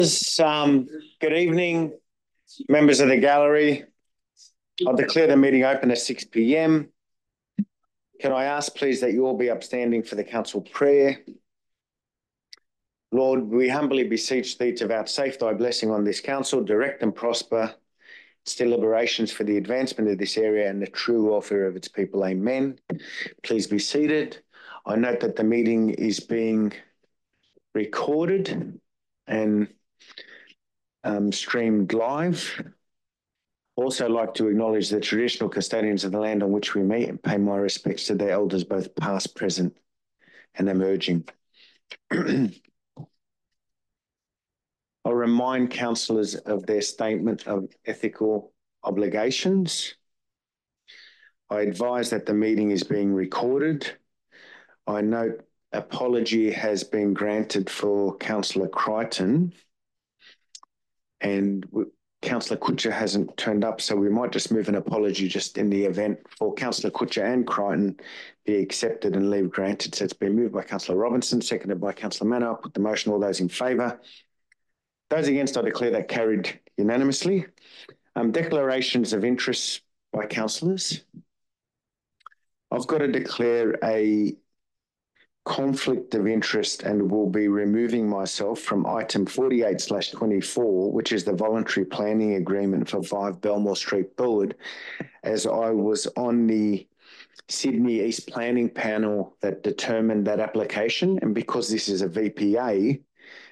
Good evening, members of the gallery. I'll declare the meeting open at 6 p.m. Can I ask, please, that you all be upstanding for the council prayer? Lord, we humbly beseech thee to vouchsafe thy blessing on this council, direct and prosper its deliberations for the advancement of this area and the true welfare of its people. Amen. Please be seated. I note that the meeting is being recorded and streamed live. Also like to acknowledge the traditional custodians of the land on which we meet and pay my respects to their elders, both past, present and emerging. I'll remind councillors of their statement of ethical obligations. I advise that the meeting is being recorded. I note apology has been granted for Councillor Crichton, and Councillor Kutcher hasn't turned up, so we might just move an apology just in the event for Councillor Kutcher and Crichton be accepted and leave granted. So it's been moved by Councillor Robinson, seconded by Councillor Mann. I'll put the motion. All those in favour? Those against, I declare that carried unanimously. Declarations of interest by councillors. I've got to declare a conflict of interest and will be removing myself from item 48/24, which is the voluntary planning agreement for 5 Belmore Street, Burwood, as I was on the Sydney East Planning Panel that determined that application. And because this is a VPA,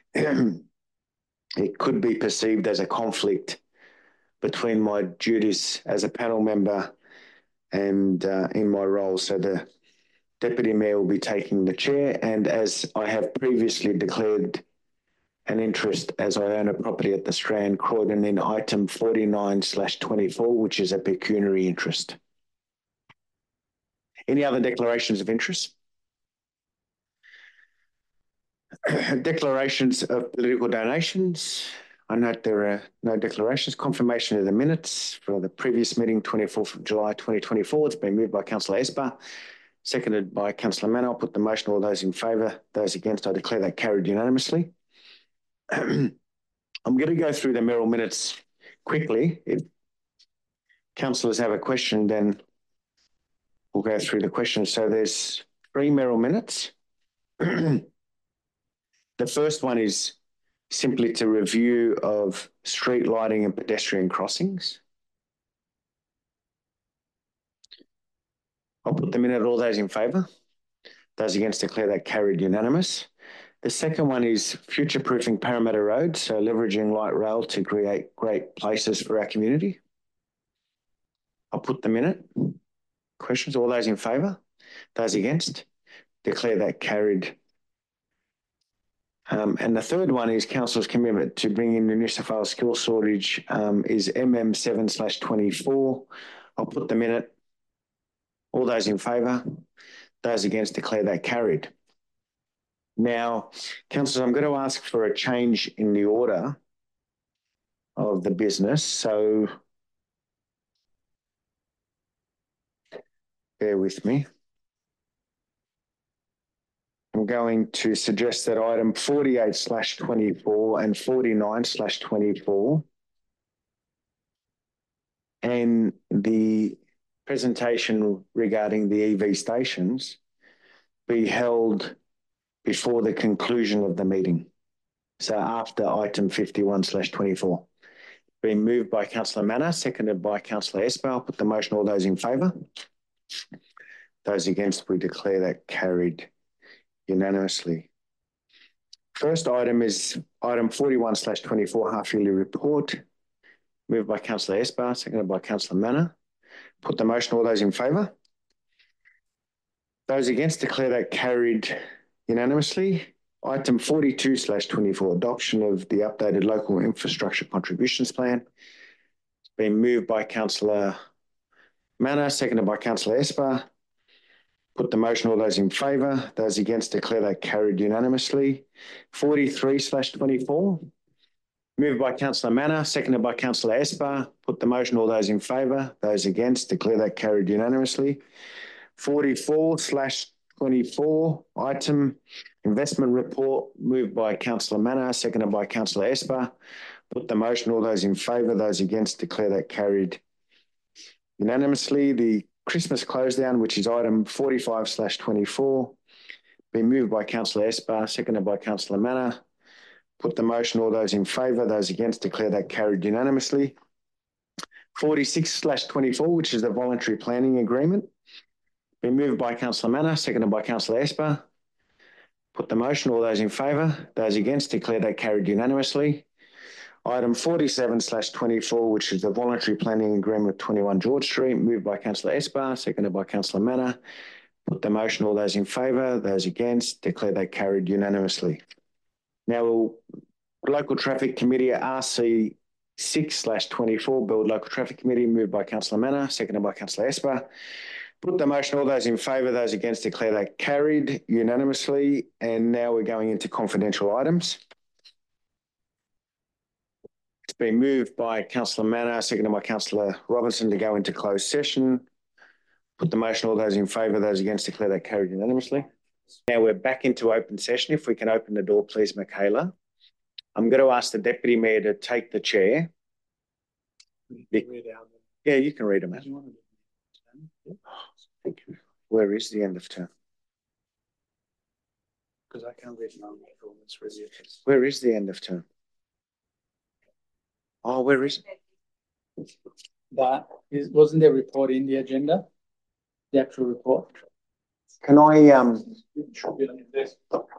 it could be perceived as a conflict between my duties as a panel member and in my role. So the Deputy Mayor will be taking the chair, and as I have previously declared an interest as I own a property at the Strand, Croydon, in item 49/24, which is a pecuniary interest. Any other declarations of interest? Declarations of political donations. I note there are no declarations. Confirmation of the minutes for the previous meeting, 24th of July 2024. It's been moved by Councillor Esper, seconded by Councillor Mann. I'll put the motion. All those in favour? Those against? I declare that carried unanimously. I'm going to go through the Merrill minutes quickly. If councillors have a question, then we'll go through the questions. So there's 3 Merrill minutes. The first one is simply to review of street lighting and pedestrian crossings. I'll put them in at all those in favour. Those against, declare that carried unanimous. The second one is future-proofing Parramatta Road, so leveraging light rail to create great places for our community. I'll put them in it. Questions? All those in favour? Those against? Declare that carried. And the third one is Council's commitment to bring in the New South Wales skill shortage is MM7/24. I'll put them in it. All those in favour? Those against, declare that carried. Now, councillors, I'm going to ask for a change in the order of the business. So bear with me. I'm going to suggest that item 48/24 and 49/24 and the presentation regarding the EV stations be held before the conclusion of the meeting. So after item 51/24. Being moved by Councillor Mann, seconded by Councillor Esper. I'll put the motion. All those in favour? Those against, we declare that carried unanimously. First item is item 41/24, half-yearly report. Moved by Councillor Esper, seconded by Councillor Mann. Put the motion. All those in favour? Those against, declare that carried unanimously. Item 42/24, adoption of the updated local infrastructure contributions plan. It's been moved by Councillor Mann, seconded by Councillor Esper. Put the motion. All those in favour? Those against, declare that carried unanimously. 43/24. Moved by Councillor Mann, seconded by Councillor Esper. Put the motion. All those in favour? Those against, declare that carried unanimously. 44/24. 24 item, investment report, moved by Councillor Manor, seconded by Councillor Esper. Put the motion. All those in favour, those against, declare that carried unanimously. The Christmas close down, which is item 45/24, been moved by Councillor Esper, seconded by Councillor Manor. Put the motion. All those in favour, those against, declare that carried unanimously. 46/24, which is the voluntary planning agreement, been moved by Councillor Manor, seconded by Councillor Esper. Put the motion. All those in favour, those against, declare that carried unanimously. Item 47/24, which is the voluntary planning agreement with 21 George Street, moved by Councillor Esper, seconded by Councillor Manor. Put the motion. All those in favour, those against, declare that carried unanimously. Now, Local Traffic Committee RC 6/24, Build Local Traffic Committee, moved by Councillor Manor, seconded by Councillor Esper. Put the motion. All those in favour, those against, declare that carried unanimously. And now we're going into confidential items. It's been moved by Councillor Manor, seconded by Councillor Robinson, to go into closed session. Put the motion. All those in favour, those against, declare that carried unanimously. Now we're back into open session. If we can open the door, please, Michaela. I'm going to ask the Deputy Mayor to take the chair. Yeah, you can read them out. Thank you. Where is the end of term? Because I can't read my performance review. Where is the end of term? Oh, where is it? Wasn't there a report in the agenda? The actual report? Can I It should be like this.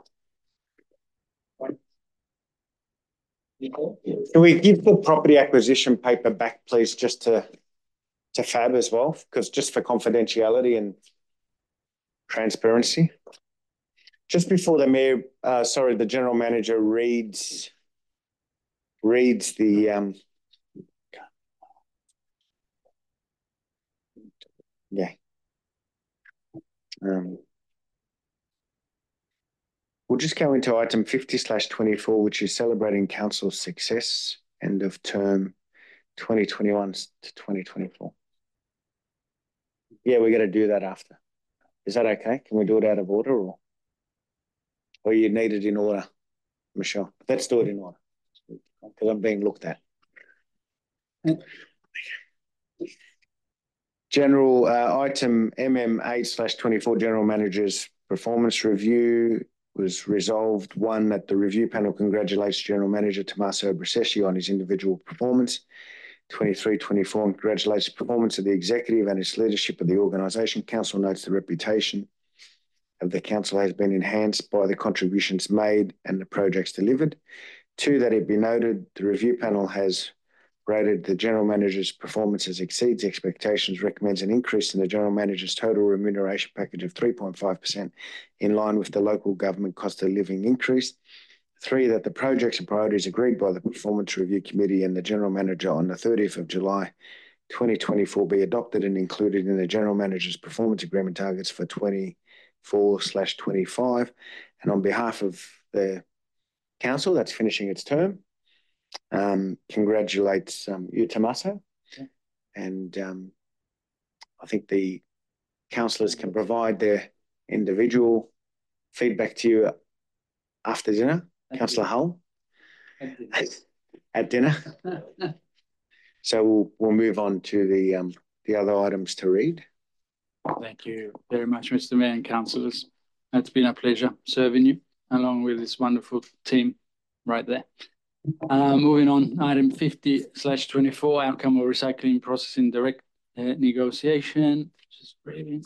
Can we give the property acquisition paper back, please, just to Fab as well, because just for confidentiality and transparency. Just before the mayor, the general manager reads the we'll just go into item 50/24, which is celebrating council's success, end of term 2021 to 2024. Yeah, we're going to do that after. Is that okay? Can we do it out of order or you need it in order, Michelle? Let's do it in order because I'm being looked at. General item MM8/24, General Manager's Performance Review was resolved. 1, that the review panel congratulates General Manager Tommaso Braceschi on his individual performance. 23/24, and congratulates the performance of the executive and its leadership of the organisation. Council notes the reputation of the council has been enhanced by the contributions made and the projects delivered. 2, that it be noted the review panel has rated the General Manager's performance as exceeds expectations, recommends an increase in the General Manager's total remuneration package of 3.5% in line with the local government cost of living increase. 3, that the projects and priorities agreed by the Performance Review Committee and the General Manager on the 30th of July 2024 be adopted and included in the General Manager's performance agreement targets for 24/25. And on behalf of the council that's finishing its term, congratulates you, Tommaso. Okay. And I think the councillors can provide their individual feedback to you after dinner. Councillor Hull at dinner. So we'll move on to the other items to read. Thank you very much, Mr. Mayor and councillors. It's been a pleasure serving you along with this wonderful team right there. Moving on, item 50/24, outcome of recycling processing direct negotiation. Just reading.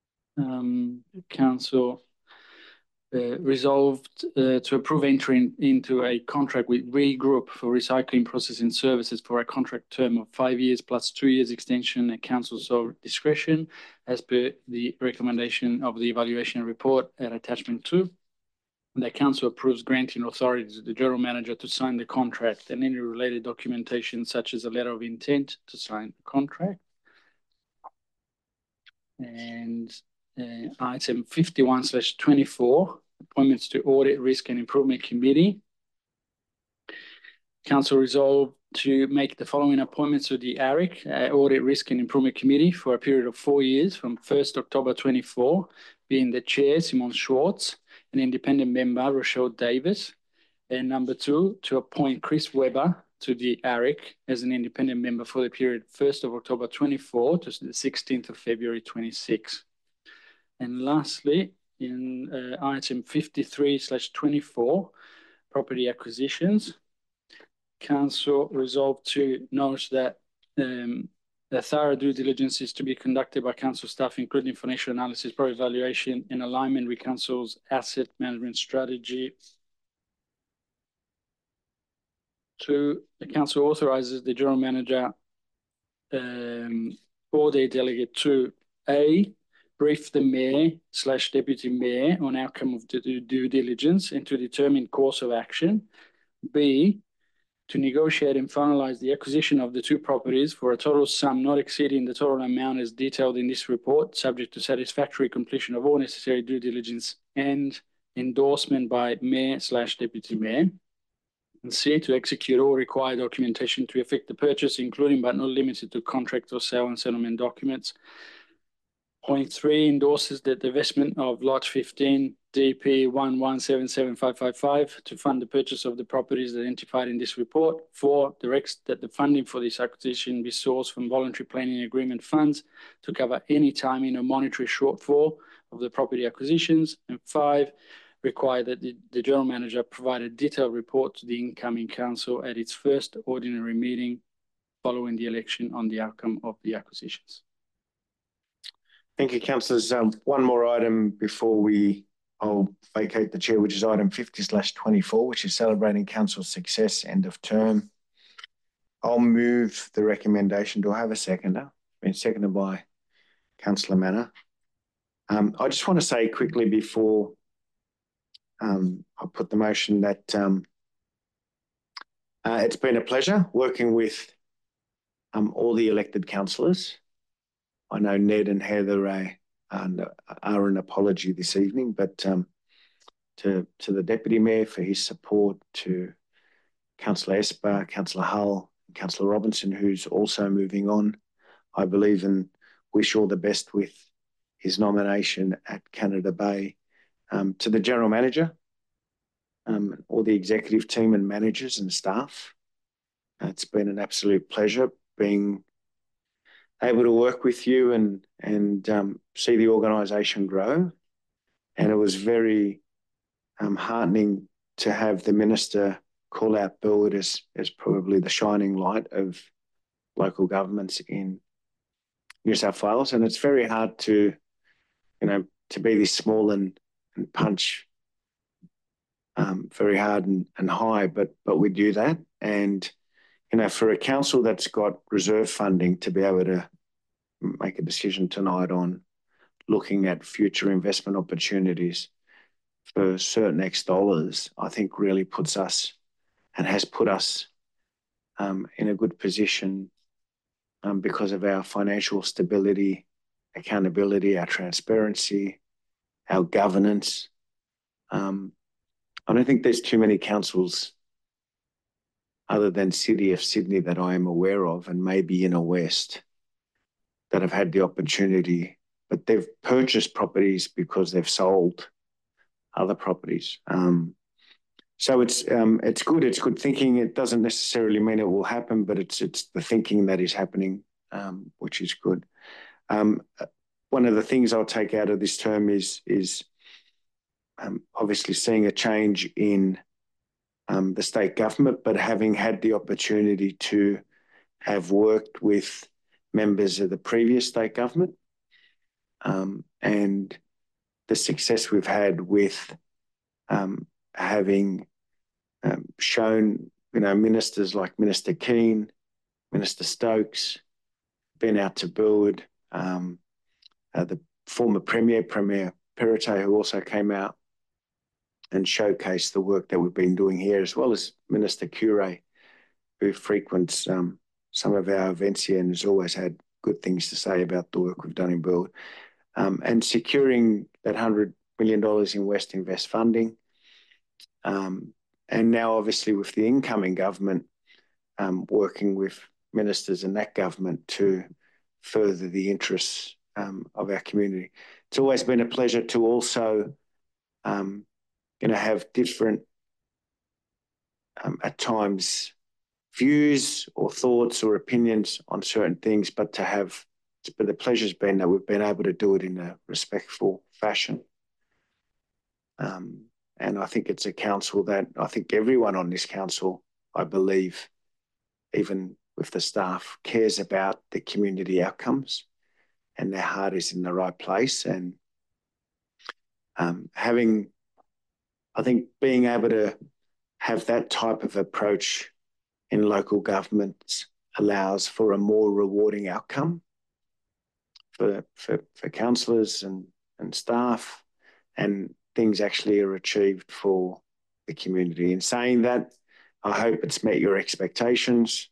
Council resolved to approve entering into a contract with Regroup for recycling processing services for a contract term of 5 years plus 2 years extension at council's discretion, as per the recommendation of the evaluation report at attachment 2. The council approves granting authority to the general manager to sign the contract and any related documentation such as a letter of intent to sign the contract. And item 51/24, appointments to Audit, Risk and Improvement Committee. Council resolved to make the following appointments to the ARIC, Audit, Risk and Improvement Committee, for a period of 4 years from 1st October 24 being the chair, Simon Schwartz, an independent member, Rochelle Davis, and number 2, to appoint Chris Webber to the ARIC as an independent member for the period 1st of October 24 to the 16th of February 26. And lastly, in item 53/24, property acquisitions, Council resolved to note that a thorough due diligence is to be conducted by Council staff, including financial analysis, property evaluation, in alignment with Council's asset management strategy. 2, the Council authorises the General Manager or their delegate to A, brief the Mayor/Deputy Mayor on outcome of the due diligence and to determine course of action. B, to negotiate and finalise the acquisition of the 2 properties for a total sum not exceeding the total amount as detailed in this report, subject to satisfactory completion of all necessary due diligence and endorsement by Mayor/Deputy Mayor. And C, to execute all required documentation to effect the purchase, including but not limited to contract or sale and settlement documents. Point 3, endorses the divestment of Lot 15 DP 1177555 to fund the purchase of the properties identified in this report. 4, directs that the funding for this acquisition be sourced from voluntary planning agreement funds to cover any timing or monetary shortfall of the property acquisitions. And 5, require that the General Manager provide a detailed report to the incoming Council at its first ordinary meeting following the election on the outcome of the acquisitions. Thank you, councillors. One more item before I'll vacate the chair, which is item 50/24, which is celebrating council's success, end of term. I'll move the recommendation. Do I have a seconder? Been seconded by Councillor Manna. I just want to say quickly before I put the motion that it's been a pleasure working with all the elected councillors. I know Ned and Heather are an apology this evening, but to the Deputy Mayor for his support, to Councillor Esper, Councillor Hull, Councillor Robinson, who's also moving on, I believe and wish all the best with his nomination at Canada Bay, to the General Manager, all the executive team and managers and staff. It's been an absolute pleasure being able to work with you and see the organisation grow. And it was very heartening to have the Minister call out Burwood as probably the shining light of local governments in New South Wales. And it's very hard to be this small and punch very hard and high, but we do that. And for a council that's got reserve funding to be able to make a decision tonight on looking at future investment opportunities for certain X dollars, I think really puts us and has put us in a good position because of our financial stability, accountability, our transparency, our governance. I don't think there's too many councils other than City of Sydney that I am aware of, and maybe Inner West, that have had the opportunity, but they've purchased properties because they've sold other properties. So it's good. It's good thinking. It doesn't necessarily mean it will happen, but it's the thinking that is happening, which is good. One of the things I'll take out of this term is obviously seeing a change in the state government, but having had the opportunity to have worked with members of the previous state government and the success we've had with having shown, ministers like Minister Keane, Minister Stokes, been out to Burwood, the former Premier Perrottet, who also came out and showcased the work that we've been doing here, as well as Minister Cure, who frequents some of our events here and has always had good things to say about the work we've done in Burwood. And securing that $100 million in West Invest funding. And now, obviously, with the incoming government, working with ministers in that government to further the interests of our community. it's always been a pleasure to also have different, at times, views or thoughts or opinions on certain things, but the pleasure's been that we've been able to do it in a respectful fashion. And I think it's a council that I think everyone on this council, I believe, even with the staff, cares about the community outcomes, and their heart is in the right place. And I think being able to have that type of approach in local governments allows for a more rewarding outcome for councillors and staff, and things actually are achieved for the community. In saying that, I hope it's met your expectations,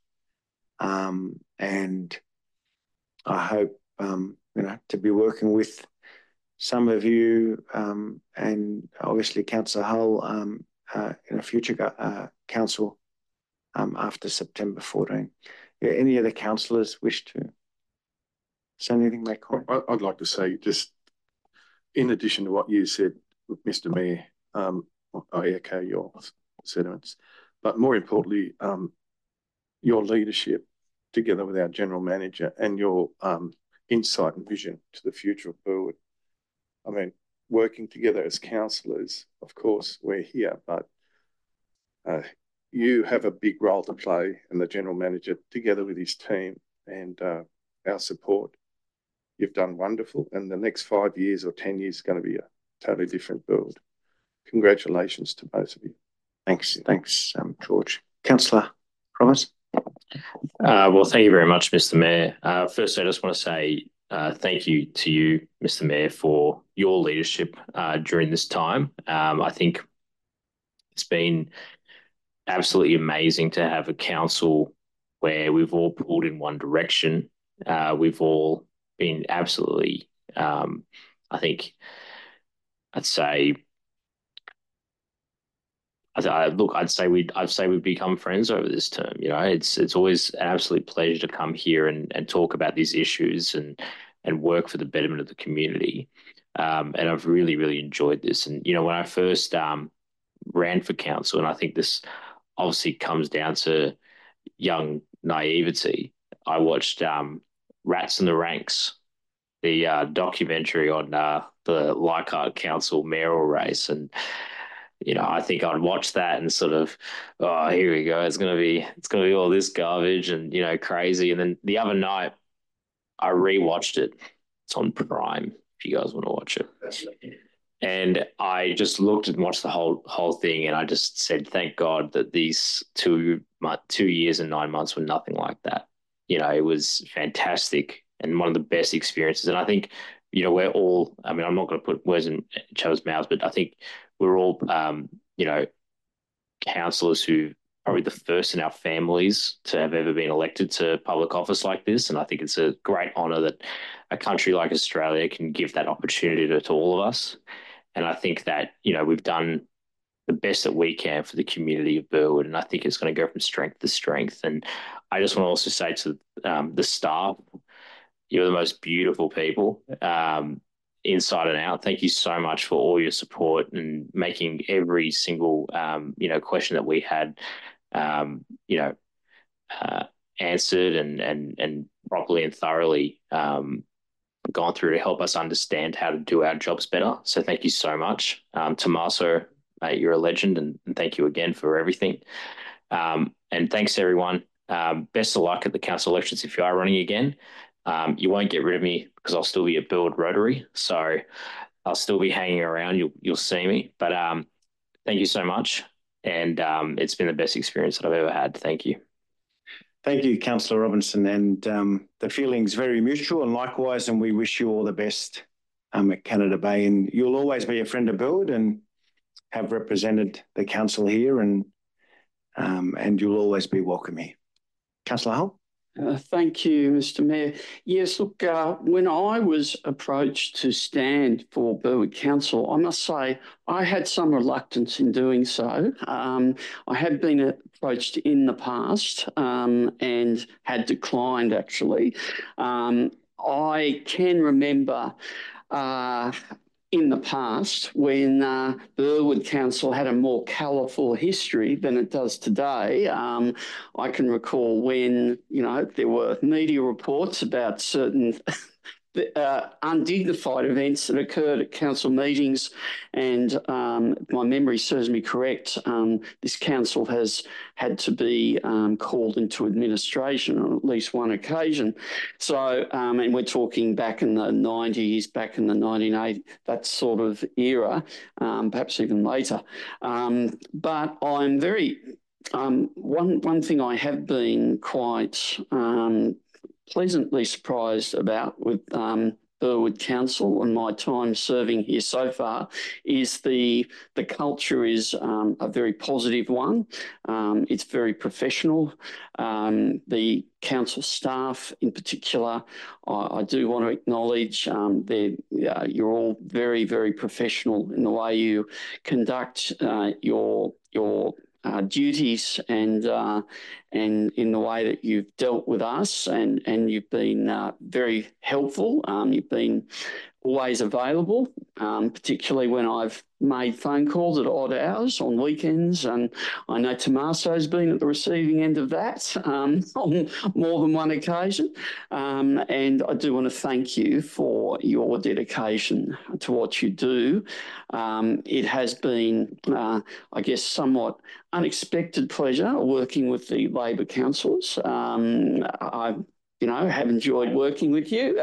and I hope to be working with some of you, and obviously Councillor Hull in a future council after September 14. Any of the councillors wish to say anything, make comment? I'd like to say, just in addition to what you said, Mr. Mayor, I echo your sentiments, but more importantly, your leadership together with our General Manager and your insight and vision to the future of Burwood. I mean, working together as councillors, of course, we're here, but you have a big role to play, and the General Manager together with his team and our support. You've done wonderful, and the next 5 years or 10 years is going to be a totally different Burwood. Congratulations to both of you. Thanks, George. Councillor Roberts. Well, thank you very much, Mr. Mayor. First, I just want to say thank you to you, Mr. Mayor, for your leadership during this time. I think it's been absolutely amazing to have a council where we've all pulled in one direction. We've all been absolutely, I think, I'd say we've become friends over this term. You know, it's always an absolute pleasure to come here and talk about these issues and work for the betterment of the community. And I've really, really enjoyed this. And, when I first ran for council, and I think this obviously comes down to young naivety, I watched Rats in the Ranks, the documentary on the Leichhardt Council mayoral race. And, I think I'd watch that and sort of, oh, here we go. It's gonna be all this garbage and crazy. And then the other night, I rewatched it. It's on Prime if you guys want to watch it. And I just looked and watched the whole thing, and I just said, thank God that these 2 years and 9 months were nothing like that. It was fantastic and one of the best experiences. And I think, we're all, I mean, I'm not going to put words in each other's mouths, but I think we're all, councillors who probably the first in our families to have ever been elected to public office like this. And I think it's a great honour that a country like Australia can give that opportunity to all of us. And I think that, we've done the best that we can for the community of Burwood. And I think it's going to go from strength to strength. And I just want to also say to the staff, you're the most beautiful people, inside and out. Thank you so much for all your support and making every single, question that we had, answered and properly and thoroughly gone through to help us understand how to do our jobs better. So thank you so much. Tommaso, mate, you're a legend, and thank you again for everything. And thanks, everyone. Best of luck at the council elections if you are running again. You won't get rid of me because I'll still be at Burwood Rotary, so I'll still be hanging around. You'll see me. But thank you so much, and it's been the best experience that I've ever had. Thank you. Thank you, Councillor Robinson, and the feeling's very mutual, and likewise, and we wish you all the best at Canada Bay. And you'll always be a friend of Burwood and have represented the council here, and you'll always be welcome here. Councillor Hull? Thank you, Mr. Mayor. Yes, look, when I was approached to stand for Burwood Council, I must say I had some reluctance in doing so. I had been approached in the past and had declined, actually. I can remember in the past, when Burwood Council had a more colourful history than it does today. I can recall when, there were media reports about certain undignified events that occurred at council meetings, and if my memory serves me correct, this council has had to be called into administration on at least one occasion. So, and we're talking back in the 90s, back in the 1980s, that sort of era, perhaps even later. But I'm very one thing I have been quite pleasantly surprised about with Burwood Council and my time serving here so far is the culture is a very positive one. It's very professional. The council staff in particular, I do want to acknowledge you're all very, very professional in the way you conduct your duties and in the way that you've dealt with us, and you've been very helpful. You've been always available, particularly when I've made phone calls at odd hours on weekends, and I know Tommaso's been at the receiving end of that on more than one occasion. And I do want to thank you for your dedication to what you do. It has been, I guess, somewhat unexpected pleasure working with the Labor councillors. I have enjoyed working with you.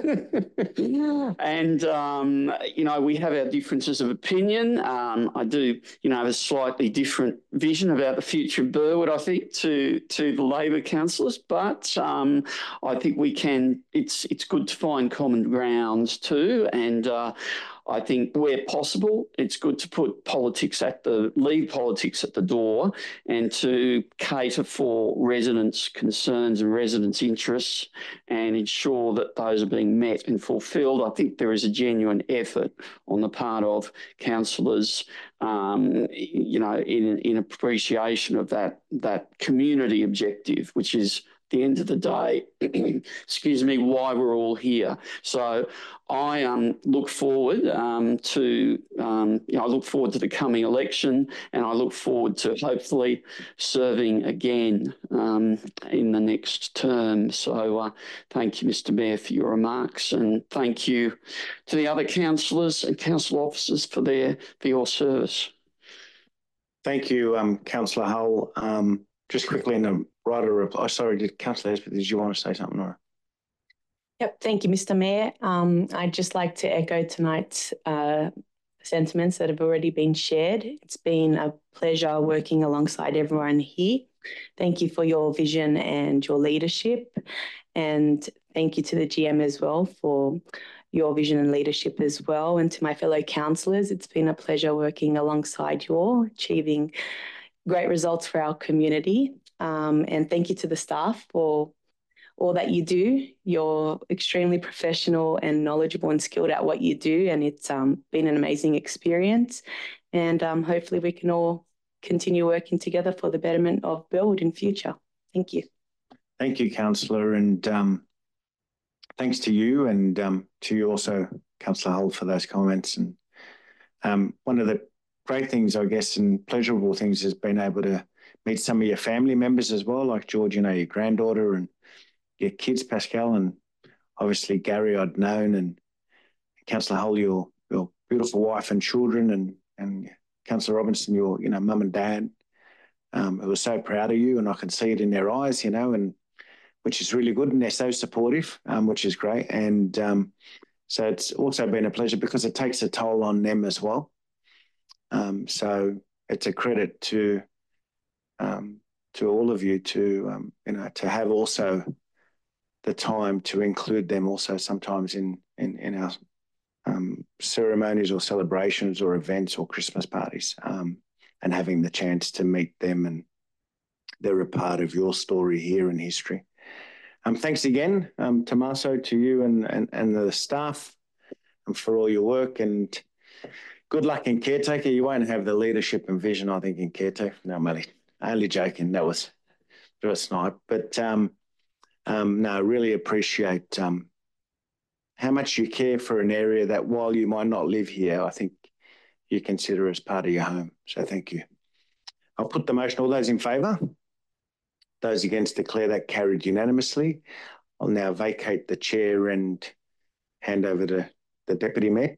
And, we have our differences of opinion. I do, have a slightly different vision about the future of Burwood, I think, to the Labor councillors. But I think it's good to find common grounds too. And I think where possible, it's good to put leave politics at the door and to cater for residents' concerns and residents' interests and ensure that those are being met and fulfilled. I think there is a genuine effort on the part of councillors, in appreciation of that community objective, which is, at the end of the day, excuse me, why we're all here. So I look forward to the coming election, and I look forward to hopefully serving again in the next term. So thank you, Mr. Mayor, for your remarks, and thank you to the other councillors and council officers for your service. Thank you, Councillor Hull. Just quickly in the writer reply. Sorry, Councillor Elspeth, did you want to say something? Or? Yep, thank you, Mr. Mayor. I'd just like to echo tonight's sentiments that have already been shared. It's been a pleasure working alongside everyone here. Thank you for your vision and your leadership. And thank you to the GM as well for your vision and leadership as well. And to my fellow councillors, it's been a pleasure working alongside you all, achieving great results for our community. And thank you to the staff for all that you do. You're extremely professional and knowledgeable and skilled at what you do. And it's been an amazing experience. And hopefully we can all continue working together for the betterment of Burwood in future. Thank you. Thank you, Councillor. And thanks to you and to you also, Councillor Hull, for those comments. And one of the great things, I guess, and pleasurable things has been able to meet some of your family members as well, like George, your granddaughter and your kids, Pascal, and obviously Gary I'd known, and Councillor Hull, your beautiful wife and children, and Councillor Robinson, your mum and dad, who were so proud of you, and I can see it in their eyes, and which is really good, and they're so supportive, which is great. And so it's also been a pleasure because it takes a toll on them as well. So it's a credit to all of you to have also the time to include them also sometimes in our ceremonies or celebrations or events or Christmas parties, and having the chance to meet them, and they're a part of your story here in history. Thanks again, Tommaso, to you and the staff, and for all your work, and good luck in caretaker. You won't have the leadership and vision, I think, in caretaker. No, I'm only joking. That was a snipe. But no, really appreciate how much you care for an area that, while you might not live here, I think you consider as part of your home. So thank you. I'll put the motion. All those in favour? Those against, declare that carried unanimously. I'll now vacate the chair and hand over to the Deputy Mayor.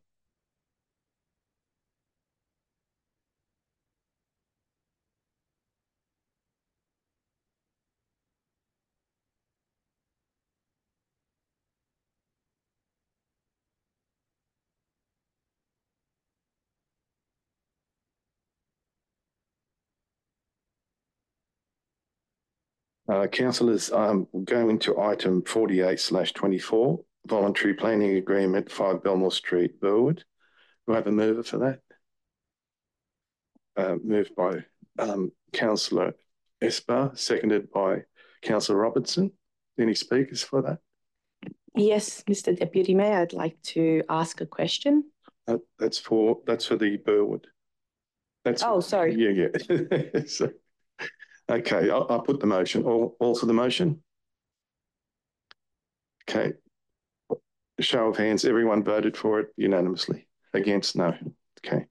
Councillors, we'll go into item 48/24, voluntary planning agreement, 5 Belmore Street, Burwood. Do I have a mover for that? Moved by Councillor Esper, seconded by Councillor Robertson. Any speakers for that? Yes, Mr. Deputy Mayor, I'd like to ask a question. That's for the Burwood. Sorry. Yeah. So, okay, I'll put the motion. All for the motion? Okay. Show of hands, everyone voted for it unanimously. Against, no. Okay.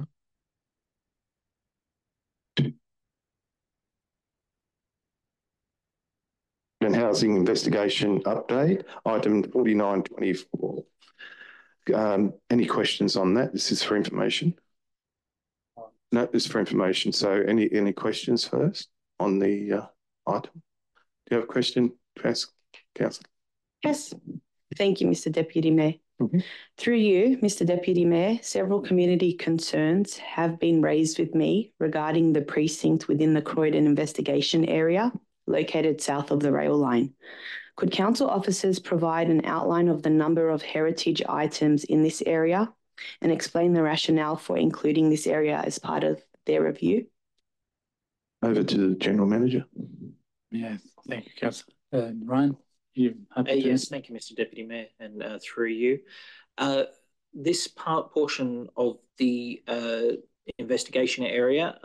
And housing investigation update, item 49/24. Any questions on that? This is for information. No, this is for information. So any questions first on the item? Do you have a question to ask, Councillor? Yes. Thank you, Mr. Deputy Mayor. Through you, Mr. Deputy Mayor, several community concerns have been raised with me regarding the precinct within the Croydon investigation area located south of the rail line. Could council officers provide an outline of the number of heritage items in this area and explain the rationale for including this area as part of their review? Over to the General Manager. Yeah, thank you, Councillor. Ryan, you happy to? Yes, thank you, Mr. Deputy Mayor, and through you. This portion of the investigation area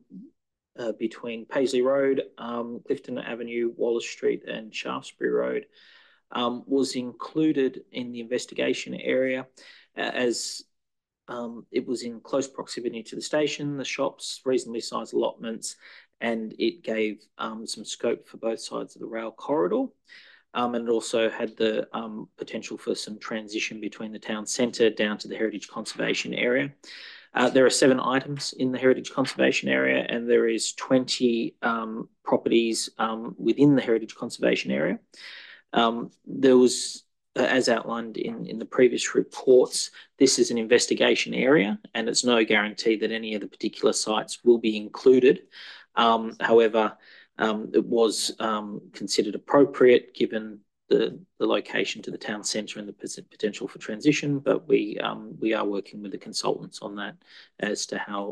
between Paisley Road, Clifton Avenue, Wallace Street and Shaftesbury Road was included in the investigation area as it was in close proximity to the station, the shops, reasonably sized allotments, and it gave some scope for both sides of the rail corridor. And it also had the potential for some transition between the town centre down to the Heritage Conservation Area. There are 7 items in the Heritage Conservation Area, and there is 20 properties within the Heritage Conservation Area. There was, as outlined in the previous reports, this is an investigation area, and it's no guarantee that any of the particular sites will be included. However, it was considered appropriate given the location to the town centre and the potential for transition, but we are working with the consultants on that as to how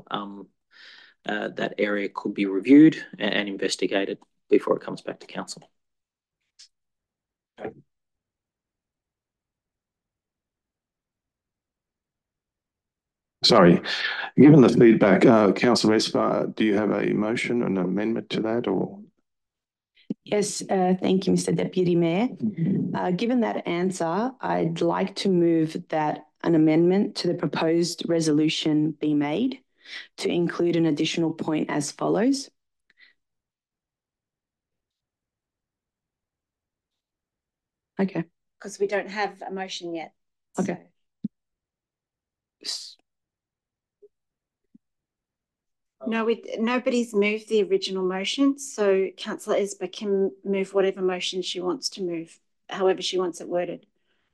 that area could be reviewed and investigated before it comes back to council. Sorry, given the feedback, Councillor Esper, do you have a motion, an amendment to that, or? Yes, thank you, Mr. Deputy Mayor. Given that answer, I'd like to move that an amendment to the proposed resolution be made to include an additional point as follows. Okay. Because we don't have a motion yet. Okay. No, nobody's moved the original motion, so Councillor Esper can move whatever motion she wants to move, however she wants it worded.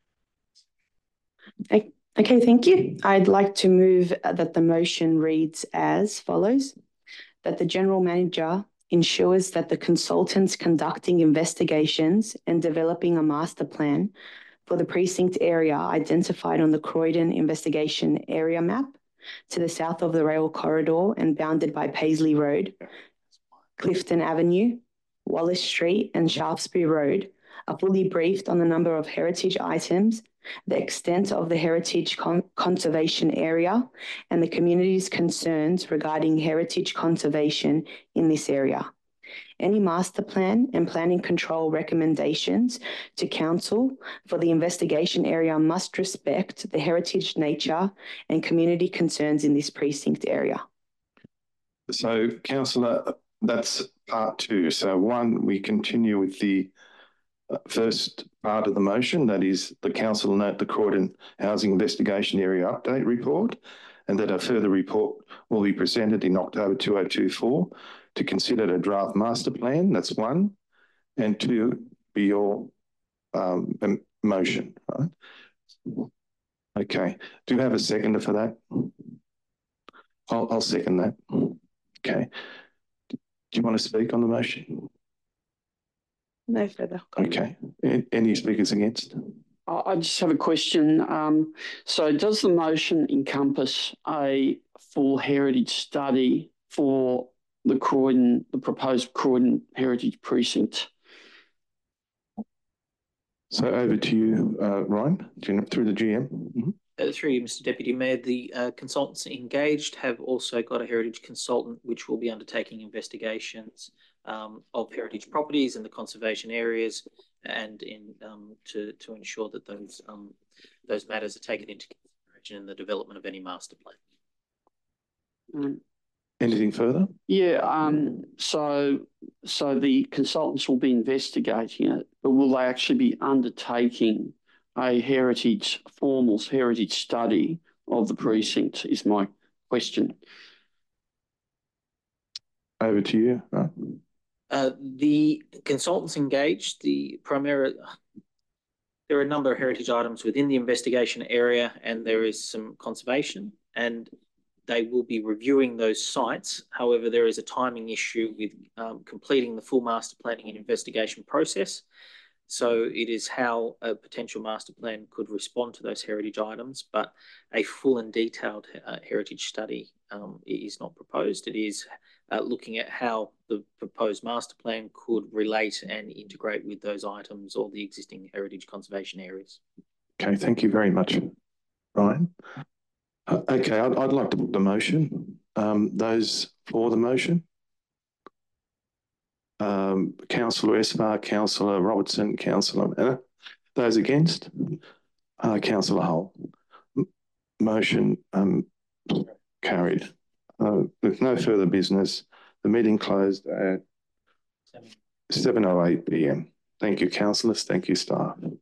Okay, thank you. I'd like to move that the motion reads as follows: that the General Manager ensures that the consultants conducting investigations and developing a master plan for the precinct area identified on the Croydon investigation area map to the south of the rail corridor and bounded by Paisley Road, Clifton Avenue, Wallace Street and Shaftesbury Road are fully briefed on the number of heritage items, the extent of the heritage conservation area, and the community's concerns regarding heritage conservation in this area. any master plan and planning control recommendations to council for the investigation area must respect the heritage, nature and community concerns in this precinct area. So, Councillor, that's part two. So, one, we continue with the first part of the motion, that is the council note the Croydon Housing Investigation Area Update Report, and that a further report will be presented in October 2024 to consider a draft master plan. That's one. And two, be your motion, right? Okay. Do you have a seconder for that? I'll second that. Okay. Do you want to speak on the motion? No further. Okay. Any speakers against? I just have a question. So does the motion encompass a full heritage study for the proposed Croydon Heritage Precinct? So over to you, Ryan, through the GM. Mm-hmm. Through you, Mr. Deputy Mayor, the consultants engaged have also got a heritage consultant which will be undertaking investigations of heritage properties and the conservation areas, and to ensure that those matters are taken into consideration in the development of any master plan. Anything further? Yeah. So the consultants will be investigating it, but will they actually be undertaking a formal heritage study of the precinct is my question. Over to you. The consultants engaged, there are a number of heritage items within the investigation area, and there is some conservation, and they will be reviewing those sites. However, there is a timing issue with completing the full master planning and investigation process. So it is how a potential master plan could respond to those heritage items, but a full and detailed heritage study is not proposed. It is looking at how the proposed master plan could relate and integrate with those items or the existing heritage conservation areas. Okay, thank you very much, Ryan. Okay, I'd like to put the motion. Those for the motion? Councillor Esper, Councillor Robertson, Councillor Manna. Those against? Councillor Hull. Motion carried. With no further business, the meeting closed at 7:08 p.m. Thank you, councillors. Thank you, staff.